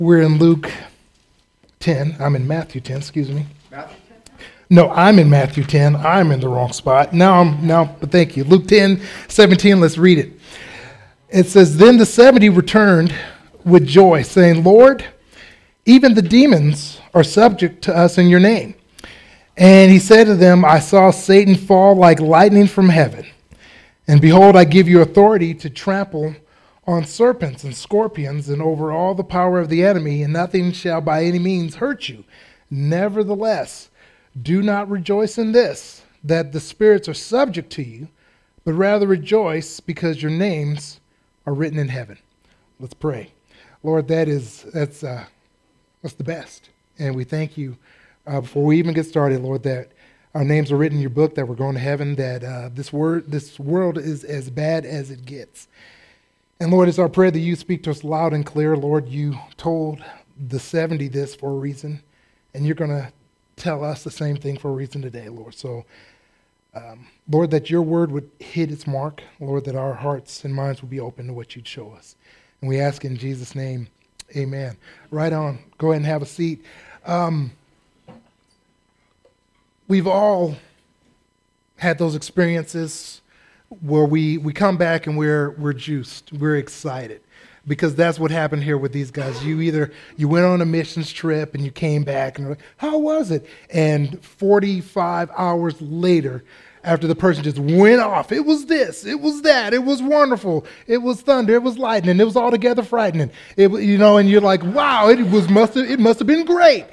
We're in Luke 10. I'm in Matthew 10, excuse me. Matthew 10? No, I'm in Matthew 10. I'm in the wrong spot. But thank you. Luke 10, 17, let's read it. It says, Then the 70 returned with joy, saying, Lord, even the demons are subject to us in your name. And he said to them, I saw Satan fall like lightning from heaven. And behold, I give you authority to trample on serpents and scorpions and over all the power of the enemy, and nothing shall by any means hurt you. Nevertheless, do not rejoice in this, that the spirits are subject to you, but rather rejoice because your names are written in heaven. Let's pray. Lord, that's the best. And we thank you before we even get started, Lord, that our names are written in your book, that we're going to heaven, that this world is as bad as it gets. And Lord, it's our prayer that you speak to us loud and clear. Lord, you told the 70 this for a reason, and you're going to tell us the same thing for a reason today, Lord. So, Lord, that your word would hit its mark. Lord, that our hearts and minds would be open to what you'd show us. And we ask in Jesus' name, amen. Right on. Go ahead and have a seat. We've all had those experiences where we come back and we're juiced, we're excited, because that's what happened here with these guys. You went on a missions trip and you came back and you're like, how was it? And 45 hours later, after the person just went off, it was this, it was that, it was wonderful, it was thunder, it was lightning, it was altogether frightening. And you're like, wow, it must have been great.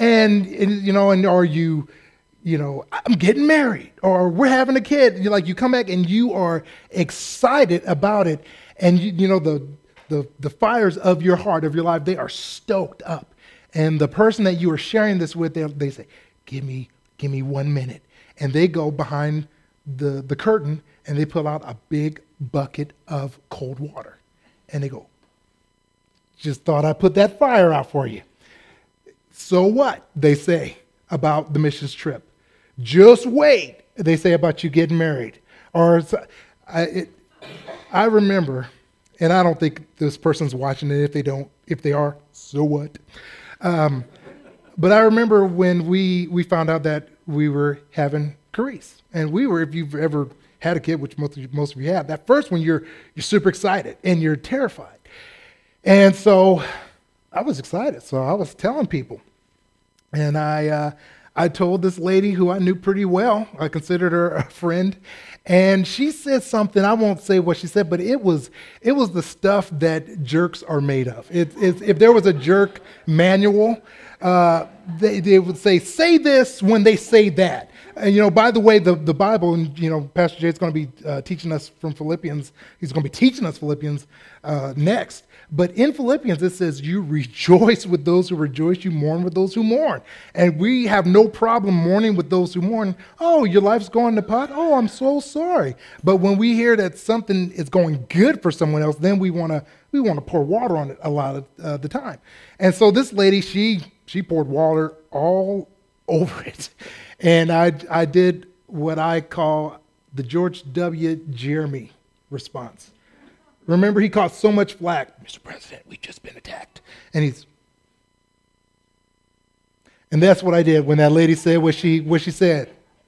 I'm getting married, or we're having a kid. You come back and you are excited about it, and the fires of your heart, of your life, they are stoked up. And the person that you are sharing this with, they say, give me 1 minute. And they go behind the curtain and they pull out a big bucket of cold water. And they go, just thought I'd put that fire out for you. So what? They say about the missions trip. Just wait, they say about you getting married. I remember, and I don't think this person's watching it. If they are, so what? But I remember when we found out that we were having Carice. And if you've ever had a kid, which most of you have, that first one, you're super excited and you're terrified. And so I was excited. So I was telling people. And I told this lady who I knew pretty well, I considered her a friend, and she said something, I won't say what she said, but it was the stuff that jerks are made of. If there was a jerk manual, they would say this when they say that. And, by the way, the Bible, and, Pastor Jay's going to be teaching us from Philippians. He's going to be teaching us Philippians next. But in Philippians, it says, you rejoice with those who rejoice, you mourn with those who mourn. And we have no problem mourning with those who mourn. Oh, your life's going to pot? Oh, I'm so sorry. But when we hear that something is going good for someone else, then we want to pour water on it a lot of the time. And so this lady, she poured water all over it. And I did what I call the George W. Jeremy response. Remember, he caught so much flack. Mr. President, we've just been attacked. And that's what I did when that lady said what she said.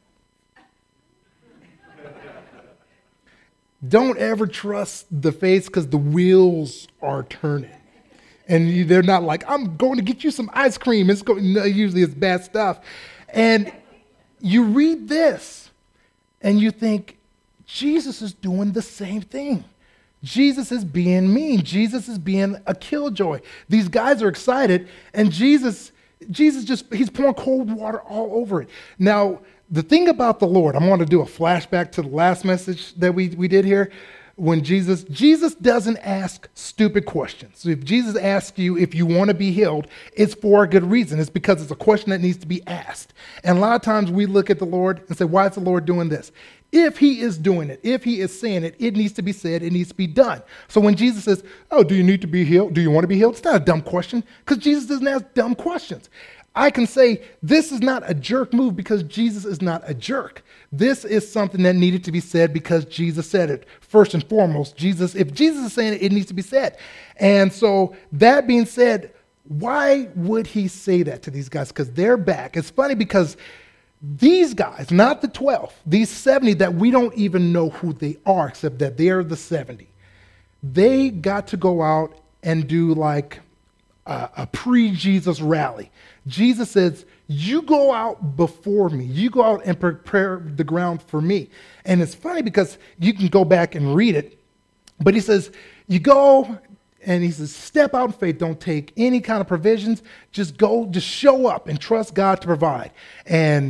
Don't ever trust the face, because the wheels are turning. And they're not like, I'm going to get you some ice cream. Usually it's bad stuff. And you read this and you think, Jesus is doing the same thing. Jesus is being mean. Jesus is being a killjoy. These guys are excited, and Jesus he's pouring cold water all over it. Now, the thing about the Lord, I want to do a flashback to the last message that we did here. When Jesus doesn't ask stupid questions. So if Jesus asks you if you want to be healed, it's for a good reason. It's because it's a question that needs to be asked. And a lot of times we look at the Lord and say, why is the Lord doing this? If he is doing it, if he is saying it, it needs to be said, it needs to be done. So when Jesus says, oh, do you need to be healed? Do you want to be healed? It's not a dumb question, because Jesus doesn't ask dumb questions. I can say this is not a jerk move because Jesus is not a jerk. This is something that needed to be said because Jesus said it. First and foremost, if Jesus is saying it, it needs to be said. And so that being said, Why would he say that to these guys? Because they're back. It's funny because these guys, not the 12, these 70 that we don't even know who they are except that they're the 70, they got to go out and do like a pre-Jesus rally. Jesus says, you go out before me. You go out and prepare the ground for me. And it's funny because you can go back and read it, but he says, you go, and he says, step out in faith. Don't take any kind of provisions. Just go, just show up and trust God to provide. And,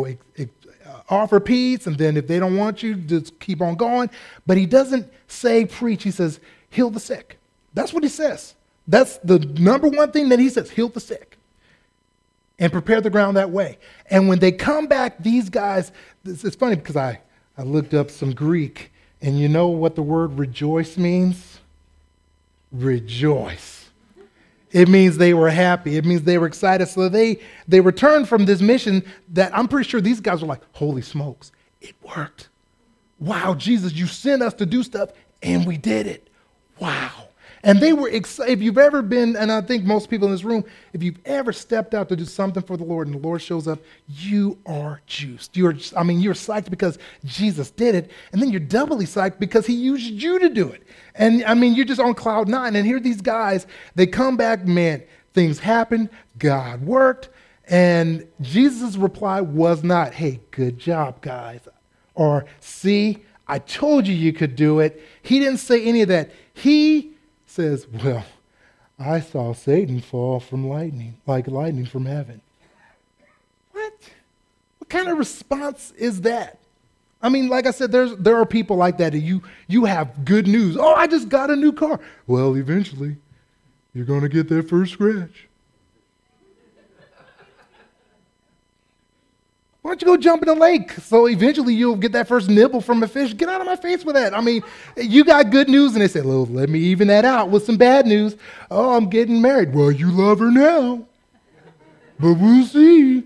offer peace. And then if they don't want you, just keep on going. But he doesn't say preach. He says, heal the sick. That's what he says. That's the number one thing that he says, heal the sick and prepare the ground that way. And when they come back, these guys, it's funny because I looked up some Greek, and you know what the word rejoice means? Rejoice. It means they were happy. It means they were excited. So they returned from this mission that I'm pretty sure these guys were like, holy smokes, it worked. Wow, Jesus, you sent us to do stuff, and we did it. Wow. And they were excited. If you've ever been, and I think most people in this room, if you've ever stepped out to do something for the Lord and the Lord shows up, you are juiced. You're psyched because Jesus did it. And then you're doubly psyched because he used you to do it. And you're just on cloud nine. And here these guys, they come back, man, things happened. God worked. And Jesus' reply was not, hey, good job, guys. Or, see, I told you could do it. He didn't say any of that. He says, well, I saw Satan fall from lightning, like lightning from heaven. What? What kind of response is that? Like I said, there are people like that. You have good news. Oh, I just got a new car. Well, eventually, you're going to get that first scratch. Why don't you go jump in the lake so eventually you'll get that first nibble from a fish? Get out of my face with that. You got good news, and they said, well, let me even that out with some bad news. Oh, I'm getting married. Well, you love her now, but we'll see.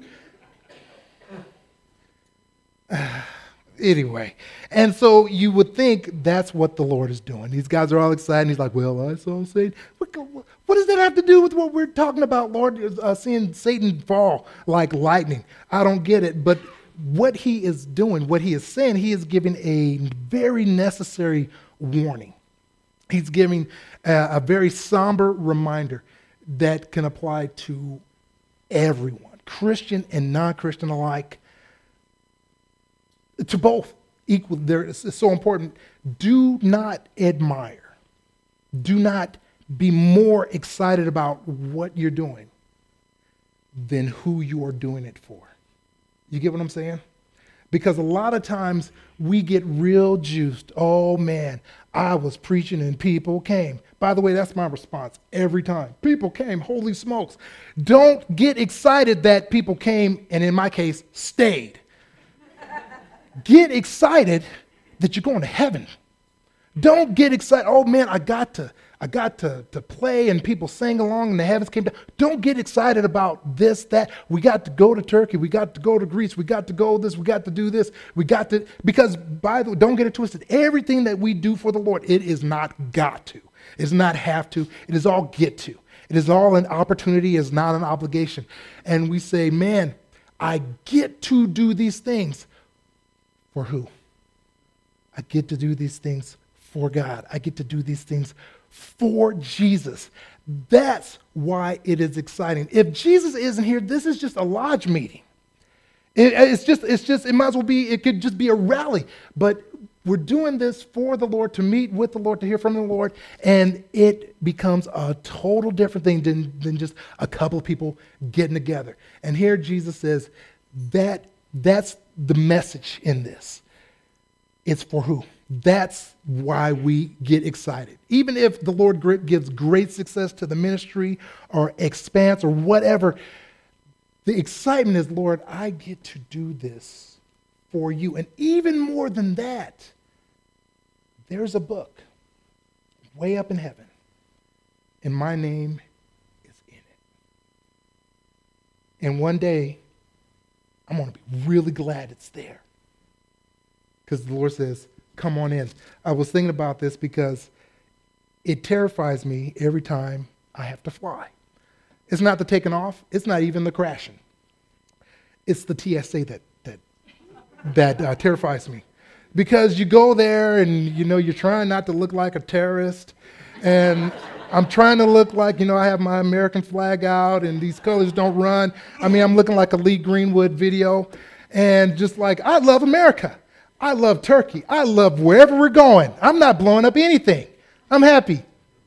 Anyway, and so you would think that's what the Lord is doing. These guys are all excited, and he's like, well, I saw Satan. What does that have to do with what we're talking about, Lord, seeing Satan fall like lightning? I don't get it. But what he is doing, what he is saying, he is giving a very necessary warning. He's giving a very somber reminder that can apply to everyone, Christian and non-Christian alike, to both equal. It's so important. Do not admire. Do not be more excited about what you're doing than who you are doing it for. You get what I'm saying? Because a lot of times we get real juiced. Oh man, I was preaching and people came. By the way, that's my response every time. People came, holy smokes. Don't get excited that people came, and in my case, stayed. Get excited that you're going to heaven. Don't get excited. Oh man, I got to play and people sang along and the heavens came down. Don't get excited about this, that. We got to go to Turkey. We got to go to Greece. We got to go this. We got to do this. Because by the way, don't get it twisted. Everything that we do for the Lord, it is not got to. It is not have to. It is all get to. It is all an opportunity. It is not an obligation. And we say, man, I get to do these things. For who? I get to do these things for God. I get to do these things for Jesus. That's why it is exciting. If Jesus isn't here, this is just a lodge meeting. It might as well be, it could just be a rally. But we're doing this for the Lord, to meet with the Lord, to hear from the Lord, and it becomes a total different thing than just a couple of people getting together. And here Jesus says that's the message in this. It's for who? That's why we get excited. Even if the Lord gives great success to the ministry or expanse or whatever, the excitement is, Lord, I get to do this for you. And even more than that, there's a book way up in heaven, and my name is in it. And one day, I'm going to be really glad it's there. Because the Lord says, come on in. I was thinking about this because it terrifies me every time I have to fly. It's not the taking off. It's not even the crashing. It's the TSA that terrifies me. Because you go there and, you're trying not to look like a terrorist. And I'm trying to look like, I have my American flag out and these colors don't run. I'm looking like a Lee Greenwood video. And just like, I love America. I love Turkey. I love wherever we're going. I'm not blowing up anything. I'm happy.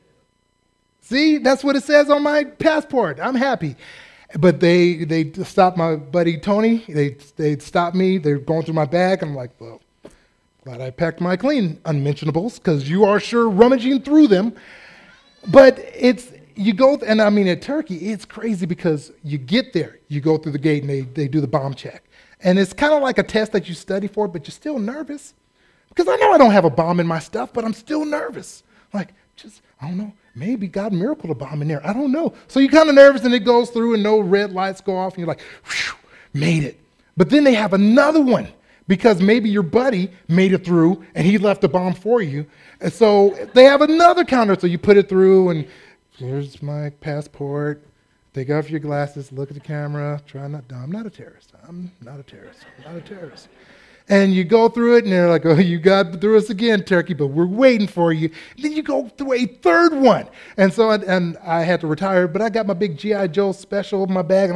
See, that's what it says on my passport. I'm happy. But they stopped my buddy Tony. They stopped me. They're going through my bag. I'm like, well, glad I packed my clean unmentionables because you are sure rummaging through them. But you go, and at Turkey, it's crazy because you get there. You go through the gate and they do the bomb check. And it's kind of like a test that you study for, but you're still nervous. Because I know I don't have a bomb in my stuff, but I'm still nervous. Like, I don't know, maybe God miracled a bomb in there. I don't know. So you're kind of nervous and it goes through and no red lights go off and you're like, whew, made it. But then they have another one because maybe your buddy made it through and he left the bomb for you. And so they have another counter. So you put it through and here's my passport. Take off your glasses, look at the camera. No, I'm not a terrorist. I'm not a terrorist. And you go through it, and they're like, oh, you got through us again, Turkey, but we're waiting for you. And then you go through a third one. And so I had to retire, but I got my big G.I. Joe special in my bag,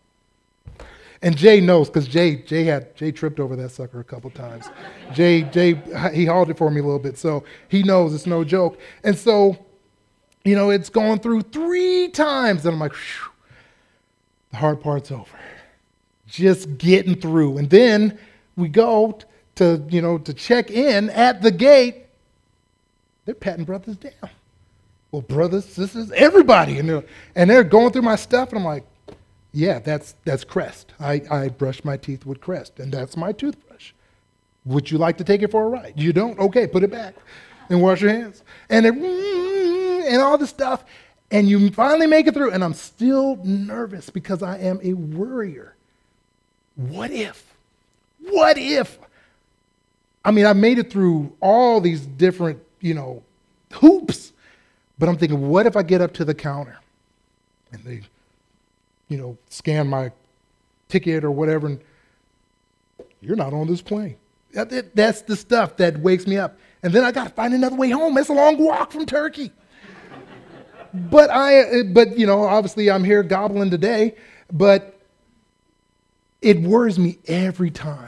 and Jay knows, because Jay tripped over that sucker a couple times. Jay, he hauled it for me a little bit, so he knows it's no joke. And so, it's going through 3 times, and I'm like, whew, the hard part's over. Just getting through. And then we go to check in at the gate. They're patting brothers down. Well, brothers, sisters, everybody. And they're going through my stuff. And I'm like, yeah, that's Crest. I brush my teeth with Crest. And that's my toothbrush. Would you like to take it for a ride? You don't? Okay, put it back and wash your hands. And all this stuff. And you finally make it through. And I'm still nervous because I am a worrier. What if? I made it through all these different, hoops. But I'm thinking, what if I get up to the counter and they, scan my ticket or whatever, and you're not on this plane. That's the stuff that wakes me up. And then I got to find another way home. It's a long walk from Turkey. But obviously I'm here gobbling today, but it worries me every time.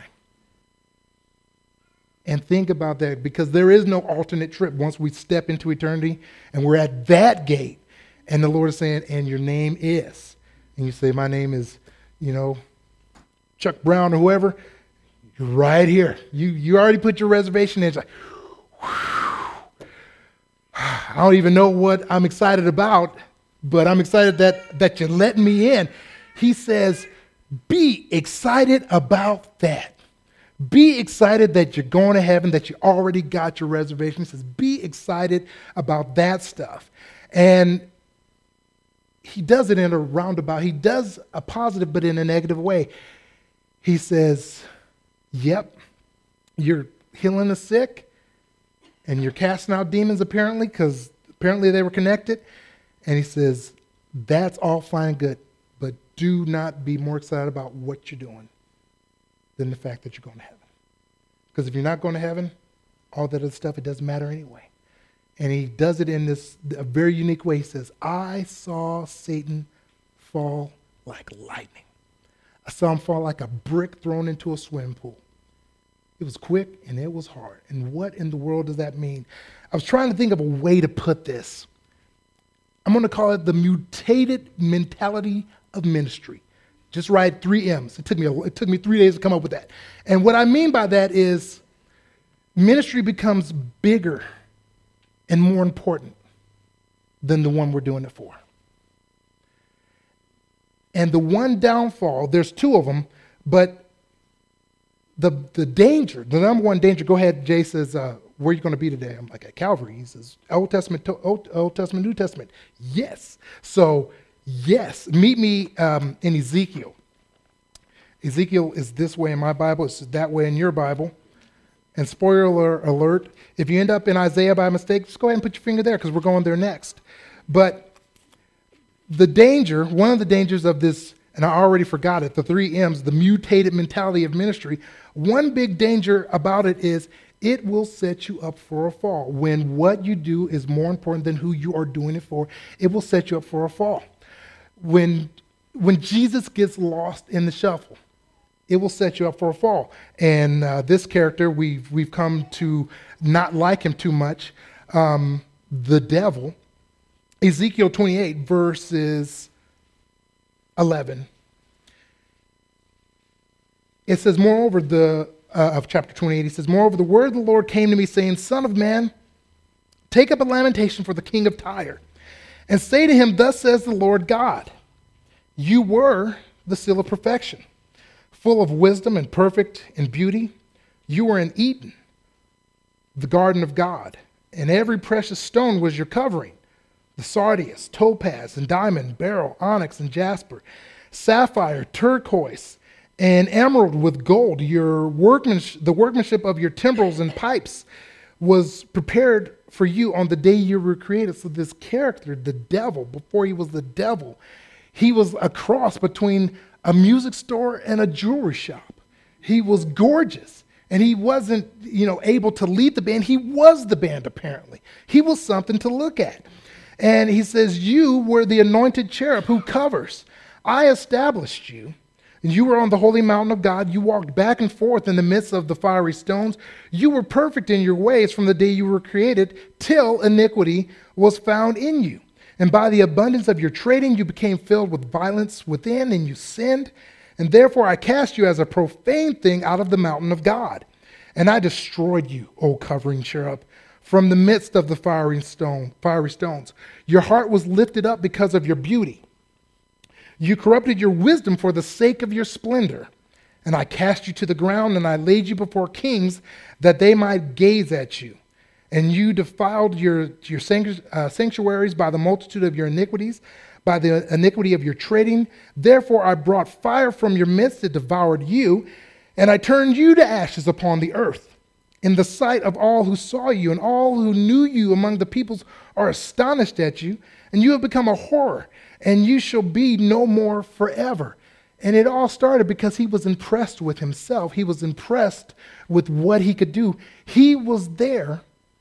And think about that, because there is no alternate trip once we step into eternity and we're at that gate and the Lord is saying, and your name is. And you say, my name is, Chuck Brown or whoever. You're right here. You already put your reservation in. It's like, whew. I don't even know what I'm excited about, but I'm excited that you're letting me in. He says, be excited about that. Be excited that you're going to heaven, that you already got your reservation. He says, be excited about that stuff. And he does it in a roundabout. He does a positive, but in a negative way. He says, yep, you're healing the sick, and you're casting out demons apparently, because apparently they were connected. And he says, that's all fine and good, but do not be more excited about what you're doing than the fact that you're going to heaven. Because if you're not going to heaven, all that other stuff, it doesn't matter anyway. And he does it in a very unique way. He says, I saw Satan fall like lightning. I saw him fall like a brick thrown into a swimming pool. It was quick and it was hard. And what in the world does that mean? I was trying to think of a way to put this. I'm going to call it the mutated mentality of ministry. Just write 3 M's. It took me 3 days to come up with that. And what I mean by that is ministry becomes bigger and more important than the one we're doing it for. And the one downfall, there's 2 of them, but the danger, the number one danger, go ahead, Jay says, where are you going to be today? I'm like, at Calvary. He says, Old Testament, New Testament. Yes. So, yes, meet me in Ezekiel. Ezekiel is this way in my Bible. It's that way in your Bible. And spoiler alert, if you end up in Isaiah by mistake, just go ahead and put your finger there because we're going there next. But one of the dangers of this, and I already forgot it, the 3 M's, the mutated mentality of ministry, one big danger about it is it will set you up for a fall. When what you do is more important than who you are doing it for, it will set you up for a fall. When Jesus gets lost in the shuffle, it will set you up for a fall. And this character, we've come to not like him too much, the devil. Ezekiel 28, verses 11. It says, moreover, of chapter 28, he says, moreover, the word of the Lord came to me, saying, Son of man, take up a lamentation for the king of Tyre, and say to him, Thus says the Lord God, you were the seal of perfection, full of wisdom and perfect in beauty. You were in Eden, the garden of God, and every precious stone was your covering, the sardius, topaz, and diamond, beryl, onyx, and jasper, sapphire, turquoise, and emerald with gold. The workmanship of your timbrels and pipes was prepared for you on the day you were created. So this character, the devil, before he was the devil, he was a cross between a music store and a jewelry shop. He was gorgeous, and he wasn't, able to lead the band. He was the band, apparently. He was something to look at. And he says, you were the anointed cherub who covers. I established you. And you were on the holy mountain of God. You walked back and forth in the midst of the fiery stones. You were perfect in your ways from the day you were created till iniquity was found in you. And by the abundance of your trading, you became filled with violence within, and you sinned. And therefore I cast you as a profane thing out of the mountain of God. And I destroyed you, O covering cherub, from the midst of the fiery stones. Your heart was lifted up because of your beauty. You corrupted your wisdom for the sake of your splendor. And I cast you to the ground, and I laid you before kings that they might gaze at you. And you defiled your sanctuaries by the multitude of your iniquities, by the iniquity of your trading. Therefore I brought fire from your midst that devoured you, and I turned you to ashes upon the earth. In the sight of all who saw you, and all who knew you among the peoples are astonished at you, and you have become a horror, and you shall be no more forever. And it all started because he was impressed with himself. He was impressed with what he could do. He was there.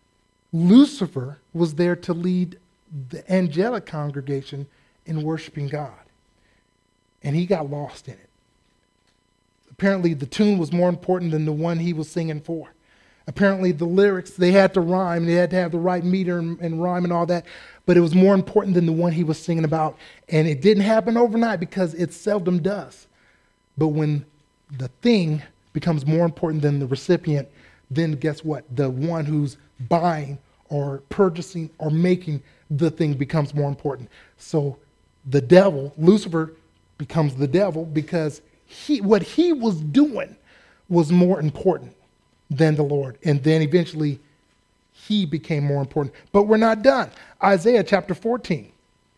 Lucifer was there to lead the angelic congregation in worshiping God. And he got lost in it. Apparently the tune was more important than the one he was singing for. Apparently the lyrics, they had to rhyme. They had to have the right meter and rhyme and all that. But it was more important than the one he was singing about. And it didn't happen overnight because it seldom does. But when the thing becomes more important than the recipient, then guess what? The one who's buying or purchasing or making the thing becomes more important. So the devil, Lucifer, becomes the devil because what he was doing was more important than the Lord. And then eventually he became more important. But we're not done. Isaiah chapter 14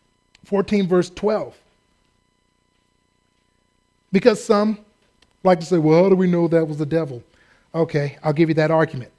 verse 12. Because some like to say, well, how do we know that was the devil? Okay, I'll give you that argument.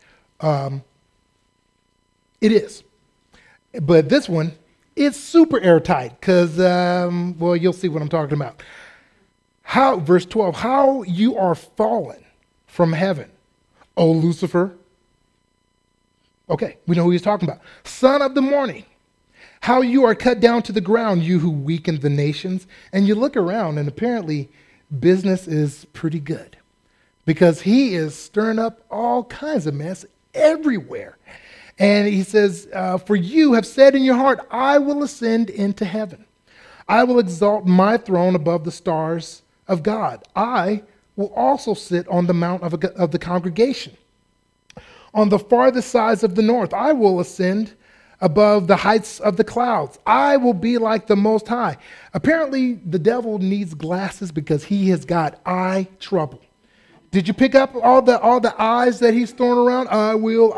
It is. But this one, it's super airtight because, well, you'll see what I'm talking about. Verse 12, how you are fallen from heaven, O Lucifer. Okay, we know who he's talking about. Son of the morning, how you are cut down to the ground, you who weakened the nations. And you look around, and apparently business is pretty good because he is stirring up all kinds of mess everywhere. And he says, for you have said in your heart, I will ascend into heaven. I will exalt my throne above the stars of God. I will also sit on the mount of the congregation. On the farthest sides of the north, I will ascend above the heights of the clouds. I will be like the Most High. Apparently, the devil needs glasses because he has got eye trouble. Did you pick up all the eyes that he's throwing around? I will.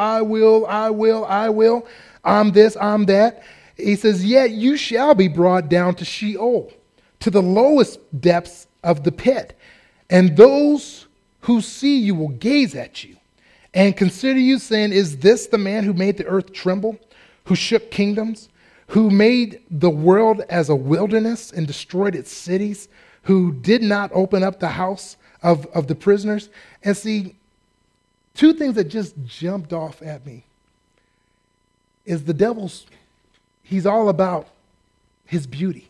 I'm this, I'm that. He says, yet you shall be brought down to Sheol, to the lowest depths of the pit. And those who see you will gaze at you and consider you, saying, is this the man who made the earth tremble, who shook kingdoms, who made the world as a wilderness and destroyed its cities, who did not open up the house of the prisoners. And see, two things that just jumped off at me is the devil's, he's all about his beauty.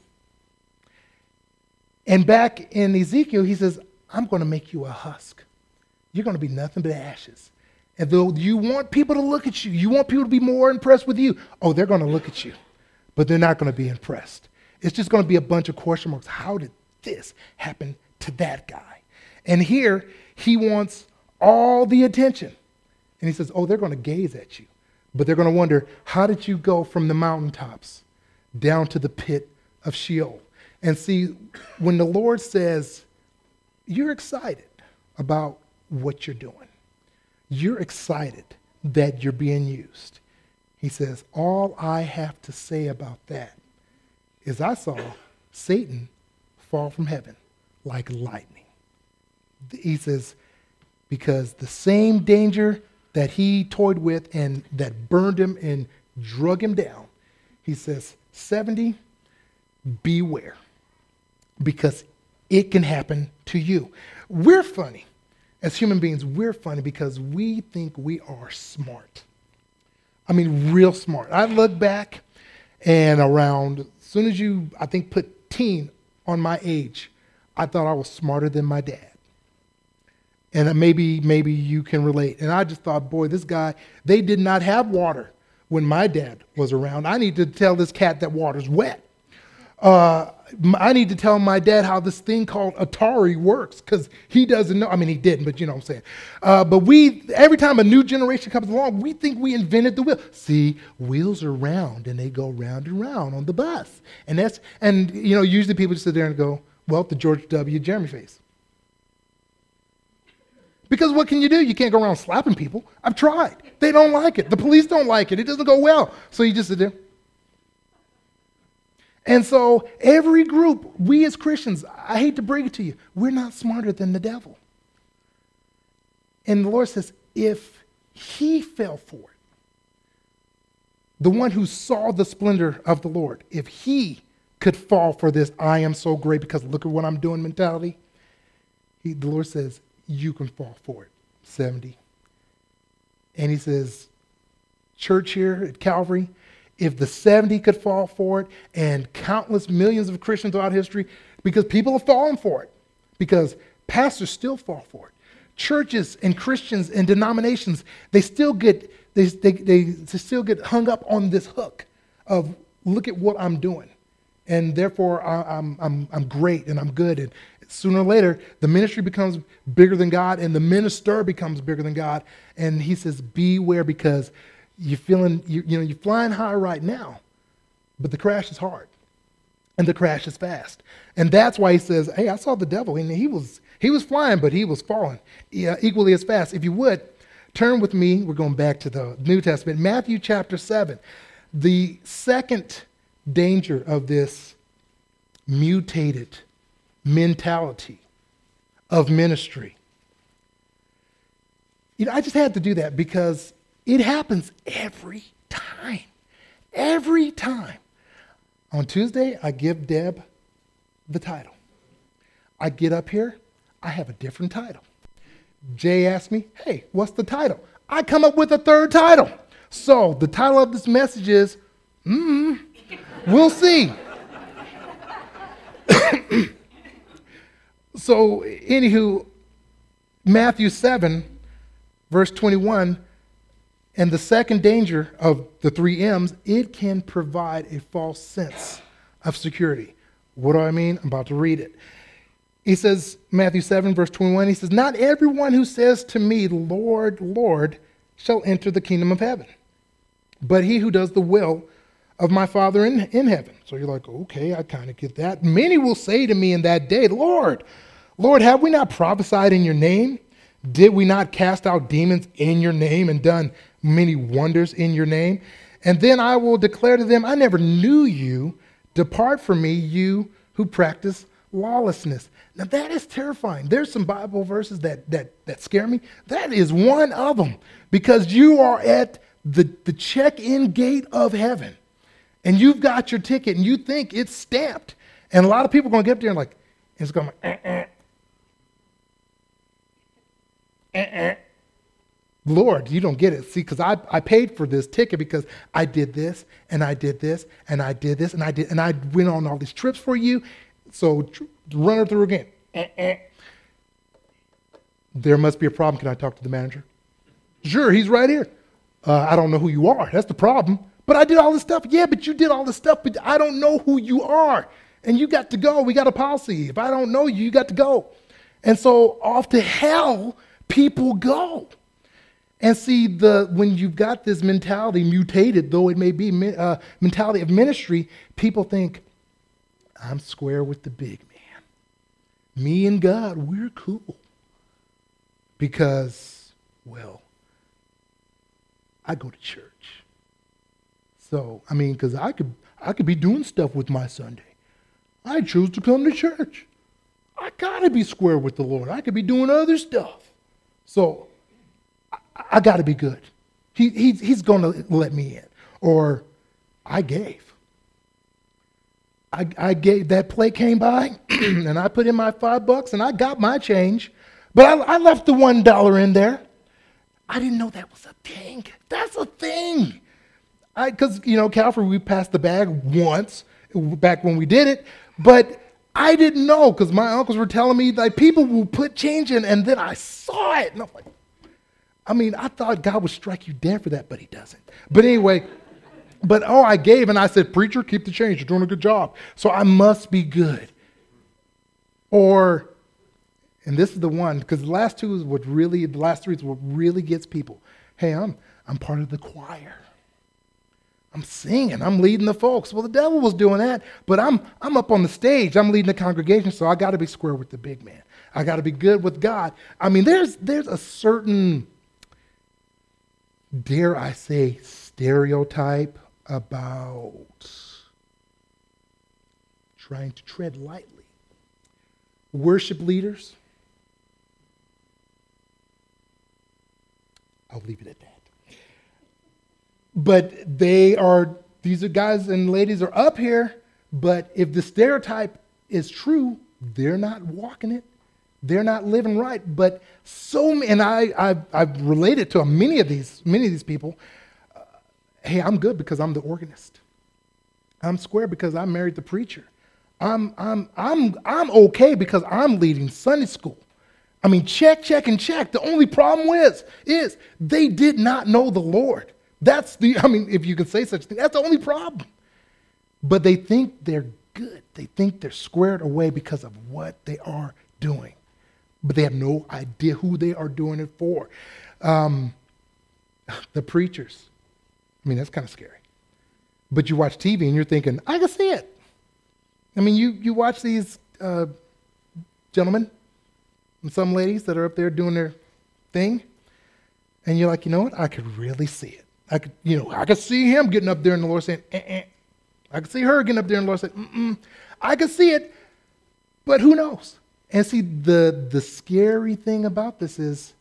And back in Ezekiel, he says, I'm going to make you a husk. You're going to be nothing but ashes. And though you want people to look at you, you want people to be more impressed with you, oh, they're going to look at you, but they're not going to be impressed. It's just going to be a bunch of question marks. How did this happen to that guy? And here, he wants all the attention. And he says, oh, they're going to gaze at you, but they're going to wonder, how did you go from the mountaintops down to the pit of Sheol? And see, when the Lord says, you're excited about what you're doing, you're excited that you're being used, he says, all I have to say about that is I saw Satan fall from heaven like lightning. He says, because the same danger that he toyed with and that burned him and drug him down, he says, 70, beware, because it can happen to you. We're funny. As human beings, we're funny because we think we are smart. I mean, real smart. I look back and around, as soon as you, I think, put teen on my age, I thought I was smarter than my dad. And maybe you can relate. And I just thought, boy, this guy, they did not have water when my dad was around. I need to tell this cat that water's wet. I need to tell my dad how this thing called Atari works because he doesn't know. I mean, he didn't, but you know what I'm saying. But every time a new generation comes along, we think we invented the wheel. See, wheels are round and they go round and round on the bus. And usually people just sit there and go, well, the George W. Jeremy face. Because what can you do? You can't go around slapping people. I've tried. They don't like it. The police don't like it. It doesn't go well. So you just sit there. And so every group, we as Christians, I hate to break it to you, we're not smarter than the devil. And the Lord says, if he fell for it, the one who saw the splendor of the Lord, if he could fall for this, I am so great because look at what I'm doing mentality, the Lord says, you can fall for it, 70. And he says, church here at Calvary, if the 70 could fall for it and countless millions of Christians throughout history, because people have fallen for it, because pastors still fall for it. Churches and Christians and denominations, they still get hung up on this hook of look at what I'm doing. And therefore I'm great and I'm good. And sooner or later, the ministry becomes bigger than God and the minister becomes bigger than God. And he says, beware because you're flying high right now, but the crash is hard and the crash is fast. And that's why he says, hey, I saw the devil and he was flying, but he was falling equally as fast. If you would, turn with me, we're going back to the New Testament, Matthew chapter 7. The second danger of this mutated mentality of ministry. I just had to do that because it happens every time. Every time. On Tuesday, I give Deb the title. I get up here, I have a different title. Jay asked me, hey, what's the title? I come up with a third title. So the title of this message is, we'll see. So, anywho, Matthew 7, verse 21, and the second danger of the 3 M's, it can provide a false sense of security. What do I mean? I'm about to read it. He says, Matthew 7, verse 21, he says, not everyone who says to me, Lord, Lord, shall enter the kingdom of heaven, but he who does the will of my Father in heaven. So you're like, okay, I kind of get that. Many will say to me in that day, Lord, Lord, have we not prophesied in your name? Did we not cast out demons in your name and done many wonders in your name? And then I will declare to them, I never knew you. Depart from me, you who practice lawlessness. Now that is terrifying. There's some Bible verses that scare me. That is one of them because you are at the check-in gate of heaven. And you've got your ticket and you think it's stamped. And a lot of people are going to get up there and like, it's going to, Lord, you don't get it. See, because I paid for this ticket because I did this and I did this and I did this and I went on all these trips for you. So run her through again. There must be a problem. Can I talk to the manager? Sure, he's right here. I don't know who you are. That's the problem. But I did all this stuff. Yeah, but you did all this stuff, but I don't know who you are. And you got to go. We got a policy. If I don't know you, you got to go. And so off to hell, people go. And see, when you've got this mentality, mutated though it may be, mentality of ministry, people think, I'm square with the big man. Me and God, we're cool. Because, well, I go to church. So, I mean, because I could be doing stuff with my Sunday. I choose to come to church. I got to be square with the Lord. I could be doing other stuff. So, I got to be good. He's going to let me in. Or, I gave. I gave, that plate came by, and I put in my $5, and I got my change. But I left the $1 in there. I didn't know that was a thing. That's a thing. Because, Calvary, we passed the bag once, back when we did it. But I didn't know, because my uncles were telling me, like, people will put change in, and then I saw it. And I'm like, I thought God would strike you dead for that, but he doesn't. But anyway, I gave, and I said, preacher, keep the change. You're doing a good job. So I must be good. Or, and this is the one, because the last three is what really gets people. Hey, I'm part of the choir. I'm singing. I'm leading the folks. Well, the devil was doing that, but I'm up on the stage. I'm leading the congregation, so I got to be square with the big man. I got to be good with God. There's a certain, dare I say, stereotype about trying to tread lightly. Worship leaders, I'll leave it at that. But these are guys and ladies are up here, but if the stereotype is true, they're not walking it. They're not living right. But I've related to many of these people. Hey, I'm good because I'm the organist. I'm square because I married the preacher. I'm okay because I'm leading Sunday school. Check, and check. The only problem is they did not know the Lord. That's if you can say such a thing, that's the only problem. But they think they're good. They think they're squared away because of what they are doing. But they have no idea who they are doing it for. The preachers. That's kind of scary. But you watch TV and you're thinking, I can see it. You watch these gentlemen and some ladies that are up there doing their thing, and you're like, you know what? I could really see it. I could see him getting up there and the Lord saying, I could see her getting up there and the Lord saying, I could see it, but who knows? And see, the scary thing about this is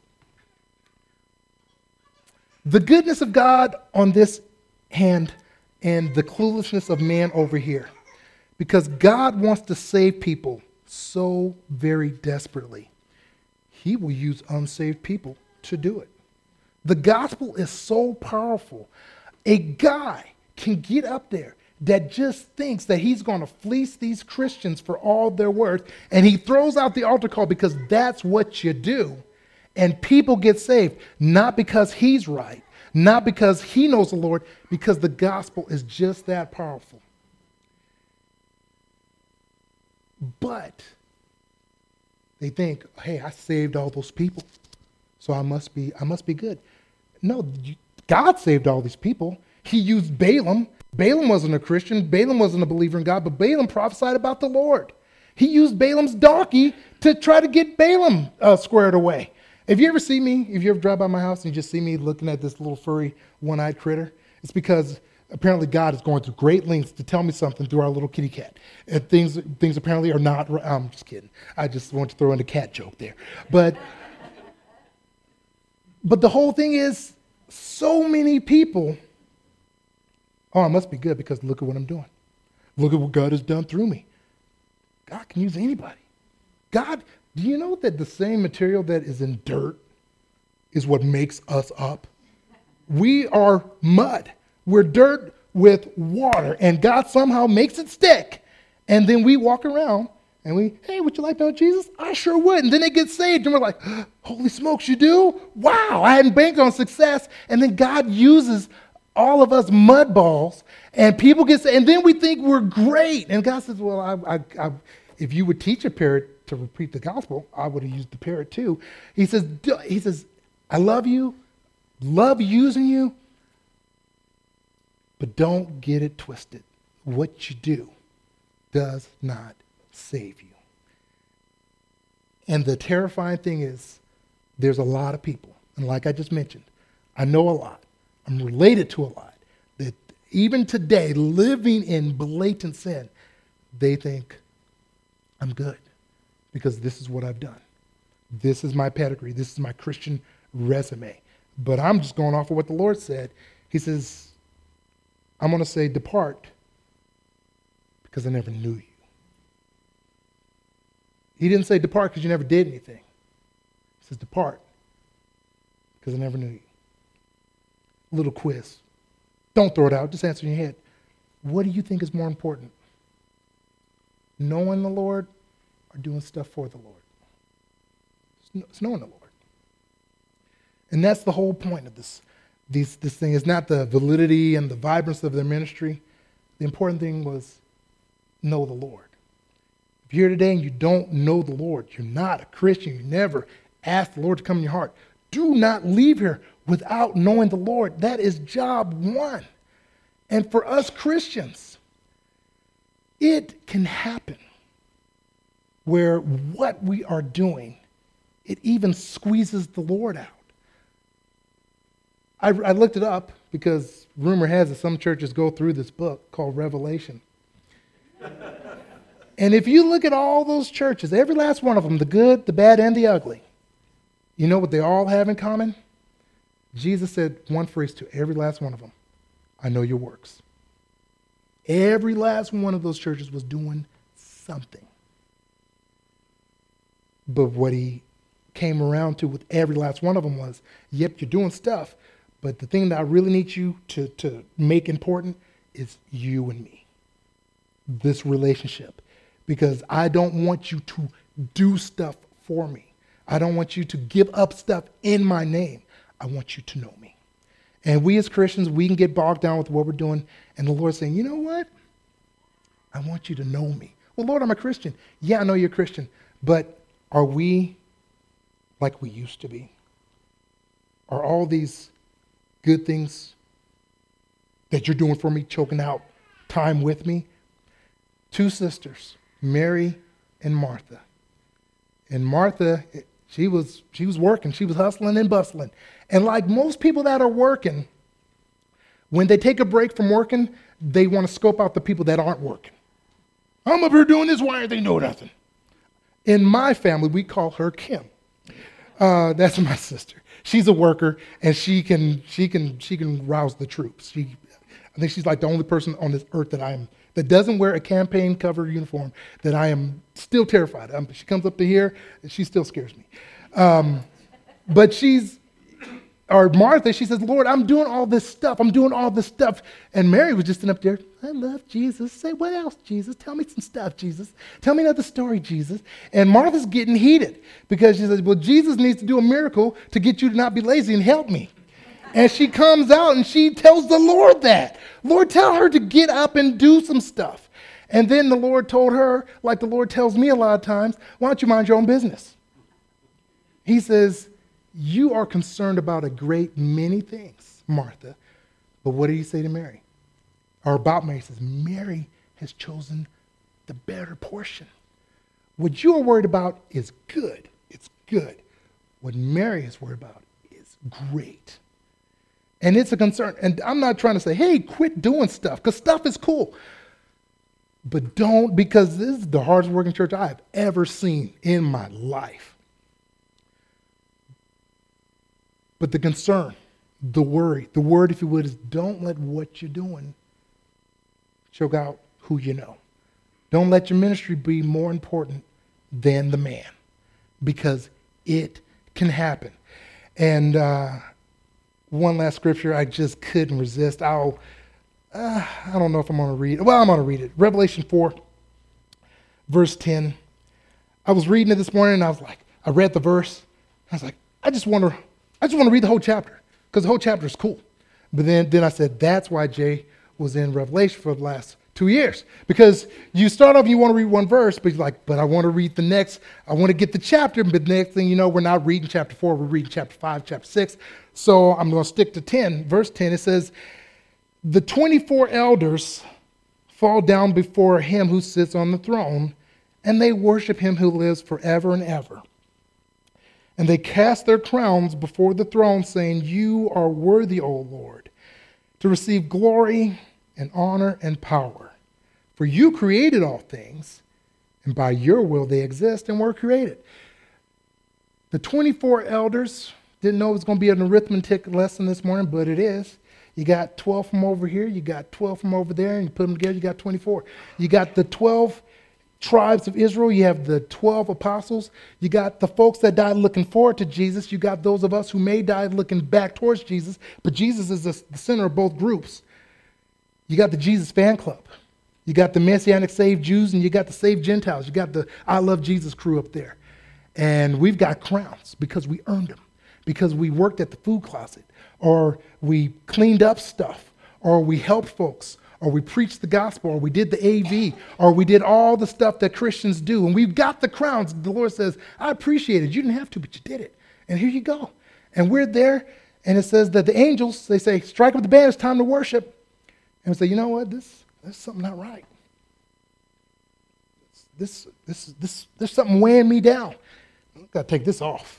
the goodness of God on this hand and the cluelessness of man over here. Because God wants to save people so very desperately. He will use unsaved people to do it. The gospel is so powerful. A guy can get up there that just thinks that he's going to fleece these Christians for all their worth, and he throws out the altar call because that's what you do. And people get saved, not because he's right, not because he knows the Lord, because the gospel is just that powerful. But they think, hey, I saved all those people, so I must be good. No, God saved all these people. He used Balaam. Balaam wasn't a Christian. Balaam wasn't a believer in God, but Balaam prophesied about the Lord. He used Balaam's donkey to try to get Balaam squared away. If you ever drive by my house and you just see me looking at this little furry one-eyed critter, it's because apparently God is going through great lengths to tell me something through our little kitty cat. And things apparently are not, I'm just kidding. I just want to throw in a cat joke there. But the whole thing is, so many people Oh, I must be good because look at what I'm doing. Look at what God has done through me. God can use anybody. God, do you know that the same material that is in dirt is what makes us up? We are mud. We're dirt with water, and God somehow makes it stick. And then we walk around and hey, would you like to know Jesus? I sure would. And then they get saved, and we're like, holy smokes, you do? Wow, I hadn't banked on success. And then God uses all of us mud balls, and people get saved, and then we think we're great. And God says, well, if you would teach a parrot to repeat the gospel, I would have used the parrot too. He says, I love you, love using you, but don't get it twisted. What you do does not save you. And the terrifying thing is, there's a lot of people, and like I just mentioned, I know a lot, I'm related to a lot, that even today, living in blatant sin, they think, I'm good because this is what I've done. This is my pedigree. This is my Christian resume. But I'm just going off of what the Lord said. He says, I'm going to say, depart because I never knew you. He didn't say depart because you never did anything. He says depart because I never knew you. A little quiz. Don't throw it out. Just answer in your head. What do you think is more important? Knowing the Lord or doing stuff for the Lord? It's knowing the Lord. And that's the whole point of this thing. Is not the validity and the vibrance of their ministry. The important thing was know the Lord. If you're here today and you don't know the Lord, you're not a Christian, you never asked the Lord to come in your heart, do not leave here without knowing the Lord. That is job one. And for us Christians, it can happen where what we are doing, it even squeezes the Lord out. I looked it up because rumor has it some churches go through this book called Revelation. And if you look at all those churches, every last one of them, the good, the bad, and the ugly, you know what they all have in common? Jesus said one phrase to every last one of them, I know your works. Every last one of those churches was doing something. But what he came around to with every last one of them was, yep, you're doing stuff, but the thing that I really need you to make important is you and me. This relationship. Because I don't want you to do stuff for me. I don't want you to give up stuff in my name. I want you to know me. And we as Christians, we can get bogged down with what we're doing. And the Lord's saying, you know what? I want you to know me. Well, Lord, I'm a Christian. Yeah, I know you're a Christian. But are we like we used to be? Are all these good things that you're doing for me choking out time with me? Two sisters, Mary and Martha. And Martha, she was working. She was hustling and bustling. And like most people that are working, when they take a break from working, they want to scope out the people that aren't working. I'm up here doing this. Why aren't they know nothing? In my family, we call her Kim. That's my sister. She's a worker, and she can rouse the troops. I think she's like the only person on this earth that doesn't wear a campaign cover uniform that I am still terrified of. She comes up to here, and she still scares me. But Martha, she says, Lord, I'm doing all this stuff. And Mary was just up there, I love Jesus. Say, what else, Jesus? Tell me some stuff, Jesus. Tell me another story, Jesus. And Martha's getting heated because she says, well, Jesus needs to do a miracle to get you to not be lazy and help me. And she comes out and she tells the Lord that. Lord, tell her to get up and do some stuff. And then the Lord told her, like the Lord tells me a lot of times, why don't you mind your own business? He says, you are concerned about a great many things, Martha. But what did he say to Mary? Or about Mary? He says, Mary has chosen the better portion. What you are worried about is good. It's good. What Mary is worried about is great. And it's a concern. And I'm not trying to say, hey, quit doing stuff, because stuff is cool. But don't, because this is the hardest working church I have ever seen in my life. But the concern, the worry, the word, if you would, is don't let what you're doing Choke out who you know. Don't let your ministry be more important than the man, because it can happen. And one last scripture I just couldn't resist. I don't know if I'm going to read it. Well, I'm going to read it. Revelation 4, verse 10. I was reading it this morning, and I read the verse. I was like, I just want to read the whole chapter, because the whole chapter is cool. But then I said, that's why Jay was in Revelation for the last 2 years. Because you start off, you want to read one verse, but you're like, but I want to read the next. I want to get the chapter. But the next thing you know, we're not reading chapter 4. We're reading chapter 5, chapter 6. So I'm going to stick to 10. Verse 10, it says, the 24 elders fall down before him who sits on the throne, and they worship him who lives forever and ever. And they cast their crowns before the throne, saying, you are worthy, O Lord, to receive glory and honor and power. For you created all things, and by your will they exist and were created. The 24 elders, didn't know it was going to be an arithmetic lesson this morning, but it is. You got 12 from over here, you got 12 from over there, and you put them together, you got 24. You got the 12 tribes of Israel, you have the 12 apostles, you got the folks that died looking forward to Jesus, you got those of us who may die looking back towards Jesus, but Jesus is the center of both groups. You got the Jesus fan club, you got the Messianic saved Jews, and you got the saved Gentiles, you got the I Love Jesus crew up there. And we've got crowns because we earned them, because we worked at the food closet, or we cleaned up stuff, or we helped folks, or we preached the gospel, or we did the AV, or we did all the stuff that Christians do. And we've got the crowns. The Lord says, I appreciate it. You didn't have to, but you did it. And here you go. And we're there, and it says that the angels, they say, strike up the band, it's time to worship. And we say, you know what, there's something not right. There's something weighing me down. I've got to take this off.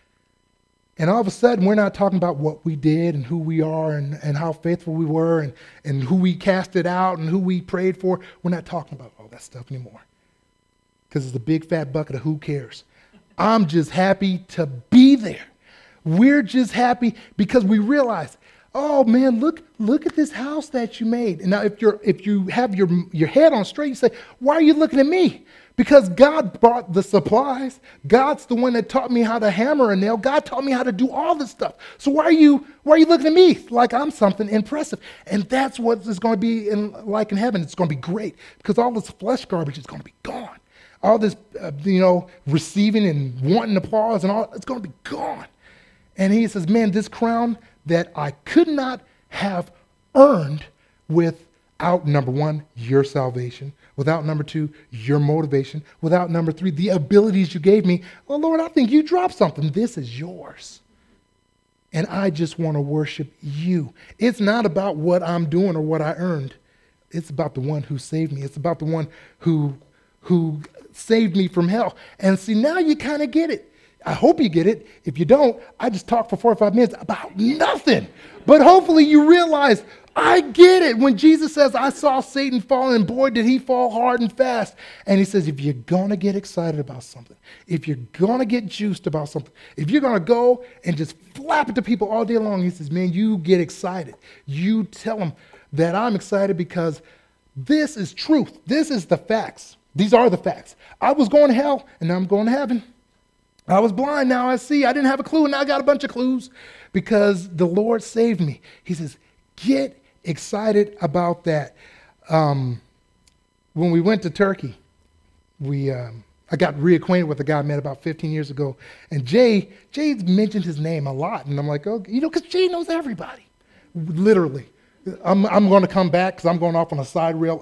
And all of a sudden, we're not talking about what we did and who we are and how faithful we were and who we casted out and who we prayed for. We're not talking about all that stuff anymore, because it's a big fat bucket of who cares. I'm just happy to be there. We're just happy because we realize, oh man, look at this house that you made. And now if you have your head on straight, you say, why are you looking at me? Because God brought the supplies. God's the one that taught me how to hammer a nail. God taught me how to do all this stuff. So why are you looking at me like I'm something impressive? And that's what it's going to be like in heaven. It's going to be great, because all this flesh garbage is going to be gone. All this, receiving and wanting applause and all, it's going to be gone. And he says, man, this crown that I could not have earned without, number one, your salvation, without, number two, your motivation, without, number three, the abilities you gave me. Well, Lord, I think you dropped something. This is yours. And I just want to worship you. It's not about what I'm doing or what I earned. It's about the one who saved me. It's about the one who saved me from hell. And see, now you kind of get it. I hope you get it. If you don't, I just talked for 45 minutes about nothing. But hopefully you realize, I get it. When Jesus says, I saw Satan fall, and boy, did he fall hard and fast. And he says, if you're going to get excited about something, if you're going to get juiced about something, if you're going to go and just flap it to people all day long, he says, man, you get excited. You tell them that I'm excited because this is truth. This is the facts. These are the facts. I was going to hell, and now I'm going to heaven. I was blind, now I see. I didn't have a clue, and now I got a bunch of clues because the Lord saved me. He says, get excited about that. When we went to Turkey, I got reacquainted with a guy I met about 15 years ago, and Jay's mentioned his name a lot, and I'm like, oh, because Jay knows everybody, literally. I'm going to come back because I'm going off on a side rail,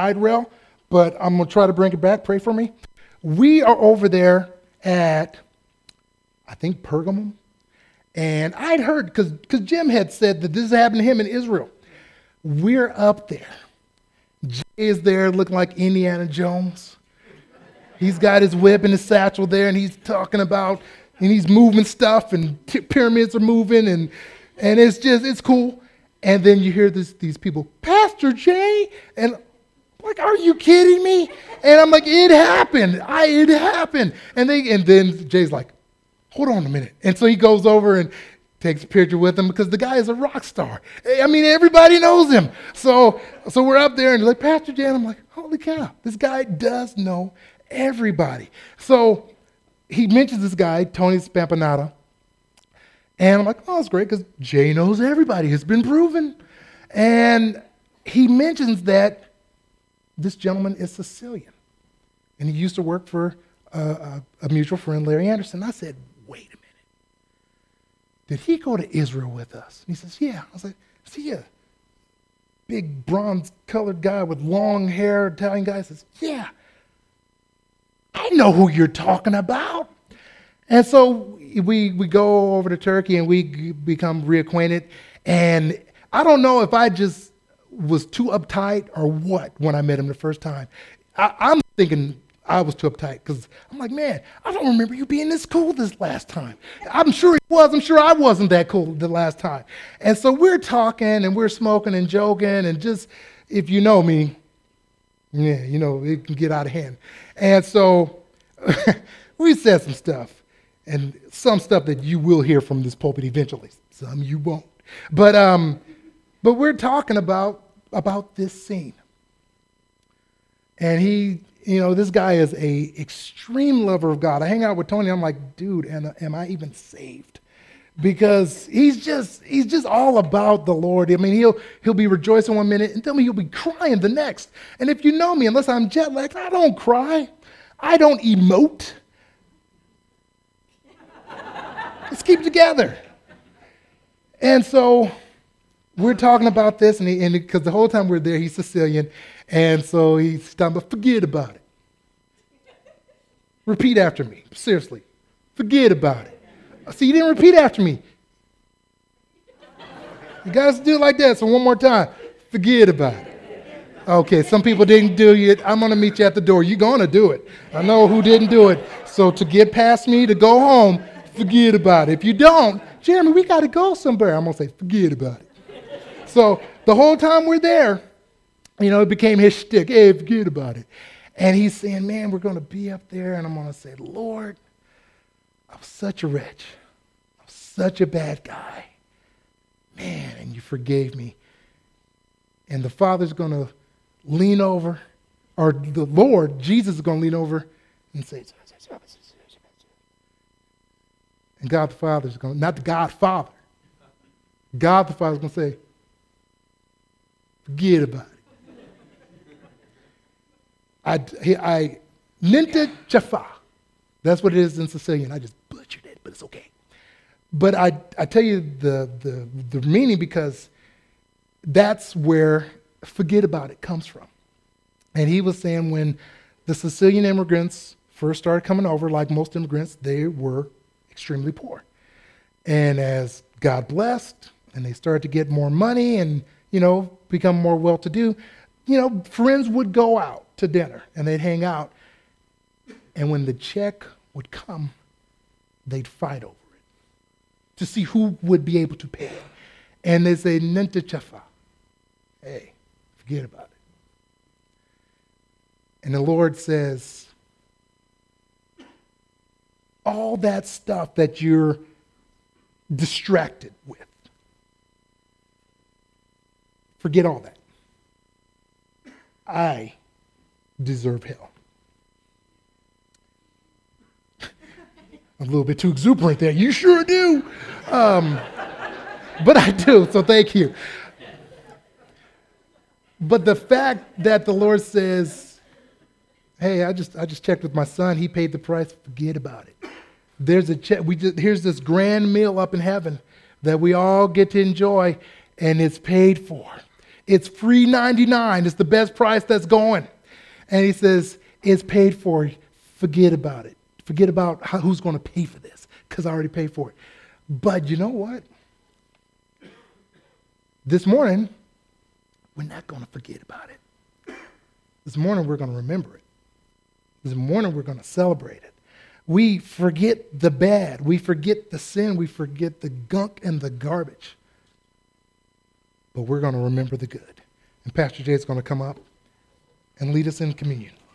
but I'm going to try to bring it back. Pray for me. We are over there at, I think, Pergamum, and I'd heard, because Jim had said that this happened to him in Israel. We're up there. Jay is there looking like Indiana Jones. He's got his whip and his satchel there, and he's talking about, and he's moving stuff, and pyramids are moving, and it's cool. And then you hear these people, Pastor Jay, and like, are you kidding me? And I'm like, it happened. It happened. And then Jay's like, hold on a minute. And so he goes over and takes a picture with him because the guy is a rock star. I mean, everybody knows him. So we're up there and like, Pastor Jan, I'm like, holy cow, this guy does know everybody. So he mentions this guy, Tony Spampanato. And I'm like, oh, that's great because Jay knows everybody. It's been proven. And he mentions that this gentleman is Sicilian. And he used to work for a mutual friend, Larry Anderson. I said, wait a minute. Did he go to Israel with us? And he says, yeah. I was like, is he a big bronze-colored guy with long hair, Italian guy? He says, yeah. I know who you're talking about. And so we go over to Turkey and we become reacquainted. And I don't know if I just was too uptight or what when I met him the first time. I'm thinking I was too uptight because I'm like, man, I don't remember you being this cool this last time. I'm sure he was. I'm sure I wasn't that cool the last time. And so we're talking and we're smoking and joking and just, if you know me, yeah, you know, it can get out of hand. And so we said some stuff and some stuff that you will hear from this pulpit eventually. Some you won't. But we're talking about this scene. And he, you know, this guy is a extreme lover of God. I hang out with Tony. I'm like, dude, am I even saved? Because he's just all about the Lord. I mean, he'll be rejoicing one minute and tell me he'll be crying the next. And if you know me, unless I'm jet lagged, I don't cry. I don't emote. Let's keep it together. And so we're talking about this, and because the whole time we're there, he's Sicilian, and so he's talking about, forget about it. Repeat after me, seriously. Forget about it. See, you didn't repeat after me. You guys do it like that, so one more time. Forget about it. Okay, some people didn't do it. I'm going to meet you at the door. You're going to do it. I know who didn't do it. So to get past me, to go home, forget about it. If you don't, Jeremy, we got to go somewhere. I'm going to say, forget about it. So the whole time we're there, you know, it became his shtick. Hey, forget about it. And he's saying, man, we're going to be up there. And I'm going to say, Lord, I was such a wretch. I was such a bad guy. Man, and you forgave me. And the Father's going to lean over, or the Lord, Jesus is going to lean over and say, and God the Father is going to, not the God Father, God the Father is going to say, forget about it. I Ninte Chafa. That's what it is in Sicilian. I just butchered it, but it's okay. But I tell you the meaning because that's where forget about it comes from. And he was saying when the Sicilian immigrants first started coming over, like most immigrants, they were extremely poor. And as God blessed, and they started to get more money and, you know, become more well-to-do, you know, friends would go out to dinner and they'd hang out. And when the check would come, they'd fight over it to see who would be able to pay it. And they say, Ninte Chafa. Hey, forget about it. And the Lord says, all that stuff that you're distracted with, forget all that. I deserve hell. A little bit too exuberant there. You sure do. But I do, so thank you. But the fact that the Lord says, hey, I just checked with my son. He paid the price. Forget about it. There's a check. Here's this grand meal up in heaven that we all get to enjoy, and it's paid for. It's free 99. It's the best price that's going. And he says, it's paid for. Forget about it. Forget about who's going to pay for this, because I already paid for it. But you know what? This morning, we're not going to forget about it. This morning, we're going to remember it. This morning, we're going to celebrate it. We forget the bad. We forget the sin. We forget the gunk and the garbage. But we're going to remember the good. And Pastor Jay is going to come up and lead us in communion.